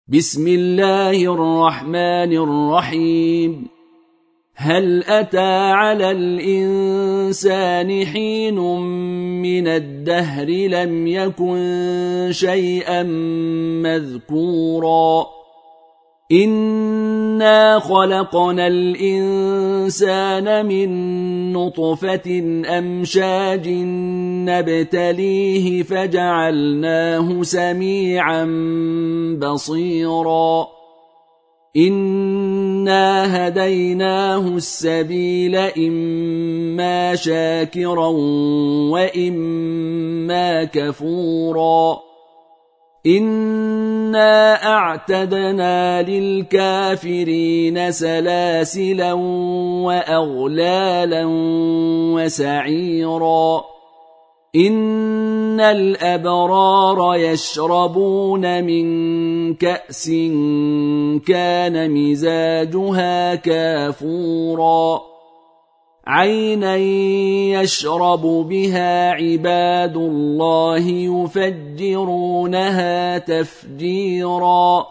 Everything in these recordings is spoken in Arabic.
بسم الله الرحمن الرحيم. هل أتى على الإنسان حين من الدهر لم يكن شيئا مذكورا إنا خلقنا الإنسان من نطفة أمشاج نبتليه فجعلناه سميعا بصيرا إنا هديناه السبيل إما شاكرا وإما كفورا إنا أعتدنا للكافرين سلاسلا وأغلالا وسعيرا إن الأبرار يشربون من كأس كان مزاجها كافورا عينا يشرب بها عباد الله يفجرونها تفجيرا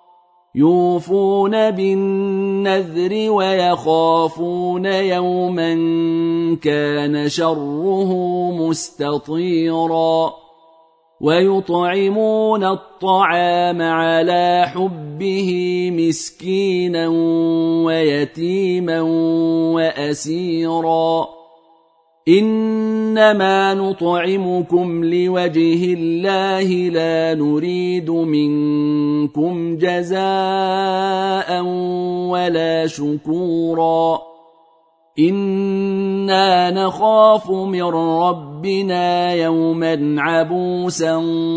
يوفون بالنذر ويخافون يوما كان شره مستطيرا ويطعمون الطعام على حبه مسكينا ويتيما وأسيرا إنما نطعمكم لوجه الله لا نريد منكم جزاء ولا شكورا إنا نخاف من ربنا يوما عبوسا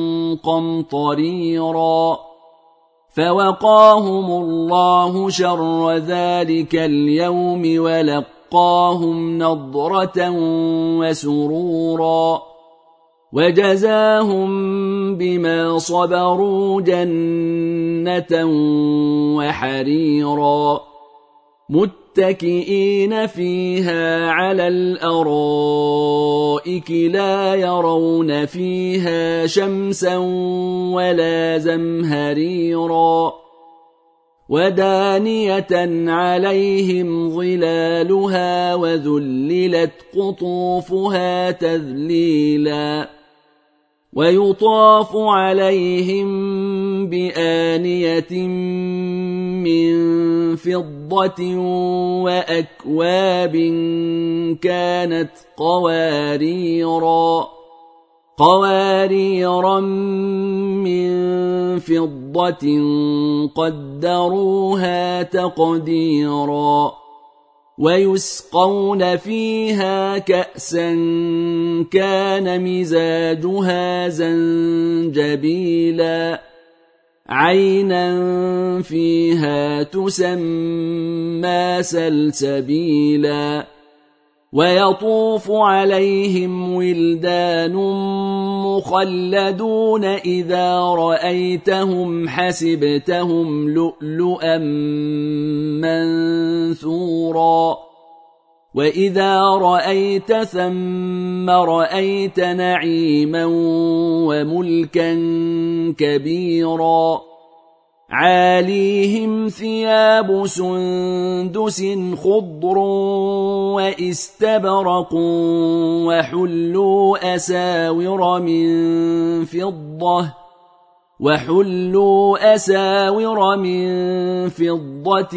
قمطريرا فوقاهم الله شر ذلك اليوم ولقاهم نضرة وسرورا وجزاهم بما صبروا جنة وحريرا متكئين فيها على الأرائك لا يرون فيها شمسا ولا زمهريرا ودانية عليهم ظلالها وذللت قطوفها تذليلا ويطاف عليهم بآنية من فضة وأكواب كانت قواريرا من فضة قدروها تقديرا ويسقون فيها كأسا كان مزاجها زنجبيلا عينا فيها تسمى سلسبيلا ويطوف عليهم ولدان مخلدون إذا رأيتهم حسبتهم لؤلؤا منثورا وإذا رأيت ثم رأيت نعيما وملكا كبيرا عاليهم ثياب سندس خضر واستبرق وحلوا أساور من فضة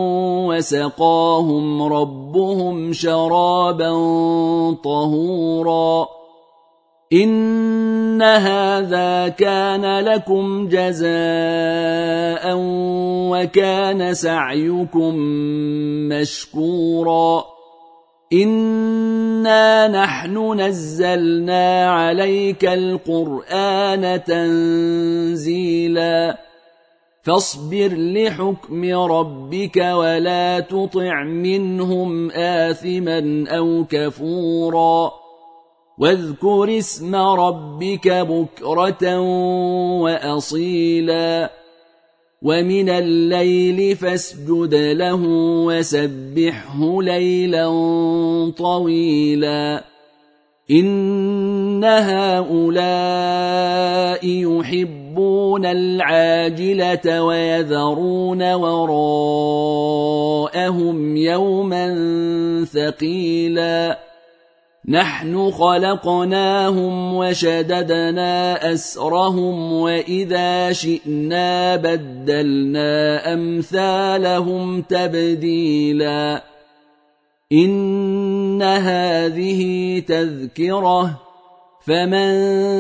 وسقاهم ربهم شرابا طهورا إن هذا كان لكم جزاء وكان سعيكم مشكورا إنا نحن نزلنا عليك القرآن تنزيلا فاصبر لحكم ربك ولا تطع منهم آثما أو كفورا واذكر اسم ربك بكرة وأصيلا ومن الليل فاسجد له وسبحه ليلا طويلا إن هؤلاء يحبون يحبون العاجلة ويذرون وراءهم يوما ثقيلا نحن خلقناهم وشددنا أسرهم وإذا شئنا بدلنا أمثالهم تبديلا إن هذه تذكرة فمن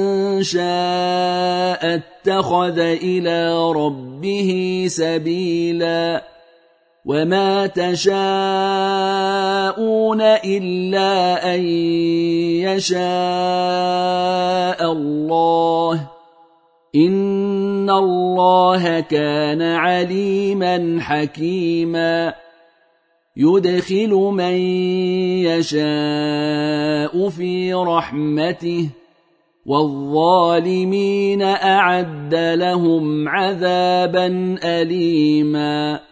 شاء اتخذ إلى ربه سبيلا وما تشاءون إلا أن يشاء الله إن الله كان عليما حكيما يدخل من يشاء في رحمته والظالمين أعد لهم عذابا أليما